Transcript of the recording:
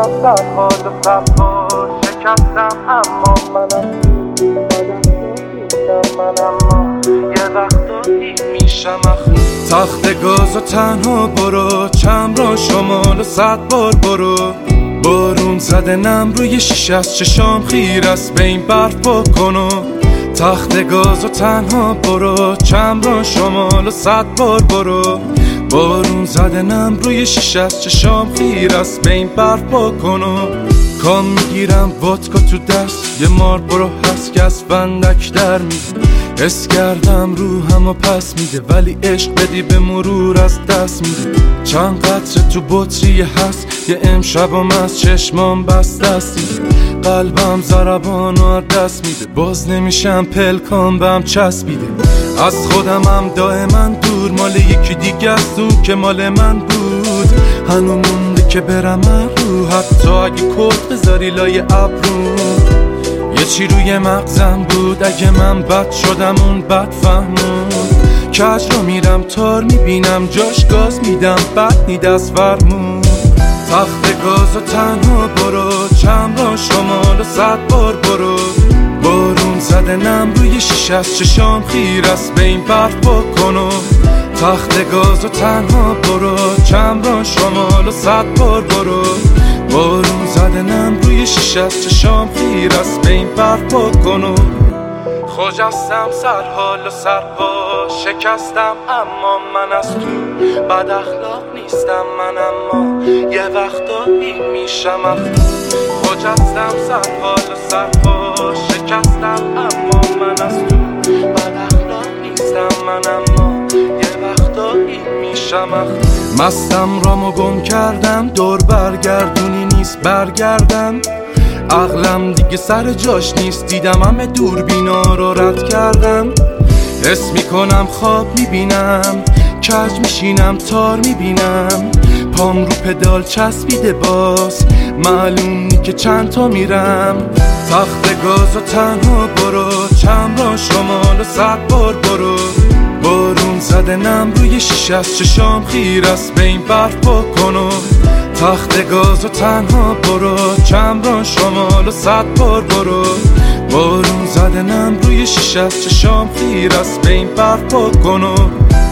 هستم در حال صفا شکستم اما منم یه وقتایی میشم تخت گاز و تنها برو چم را شمال و 100 بار برو بارون زده نم روی شیشه از چشام خیر است به این برف بکنو تخت گاز و تنها برو چم را شمال و 100 بار برو بارون زده نم روی شیشه از چشام خیر است به این برف بکنو کام میگیرم ودکا تو دست یه مار برو هست که از بندک در میده حس کردم روحم و پس میده ولی عشق بدی به مرور از دست میده چند قطره تو بطری هست یه امشبم از چشمام بست دستی قلبم ضربان و دست میده باز نمیشم پلکام بهم چسبیده از خودمم دائما دور مال یکی دیگه است اون که مال من بود هنو مونده که برم رو حتی اگه کت بذاری لای ابرو یه چی روی مغزم بود اگه من بد شدم اون بد فهمون کج رو میرم تار میبینم جاش گاز میدم بد نی دست فرمون تخت گاز و تنها برو چم را شمال و 100 بار برو بارون زده نم روی شیشه از چشام خیر است به این برف بکنو تخت گاز و تنها برو چم را شمال و 100 بار برو بارون زده نم روی شیشه از چشام خیر است به این برف بکنو خجستم سر حال و سرپا شکستم اما من از تو بد اخلاق نیستم من اما یه وقتایی میشم خجستم سر حال و سرپا شکستم اما من از تو بد اخلاق نیستم من اما یه وقتایی میشم مستم رامو گم کردم دور برگردونی نیست برگردم عقلم دیگه سر جاش نیست دیدم همه دوربینا رو رد کردم حس میکنم خواب میبینم کج میشینم تار میبینم پام رو پدال چسبیده باز معلوم نی که چند تا میرم تخت گاز و تنها برو چم را شمال و 100 بار برو بارون زده نم روی شیشه از چشام خیر است به این برف بکنو تخت گاز و تنها برو چم را شمال و 100 بار برو بارون زده نم روی شیشه از چشام خیر است به این برف بکنو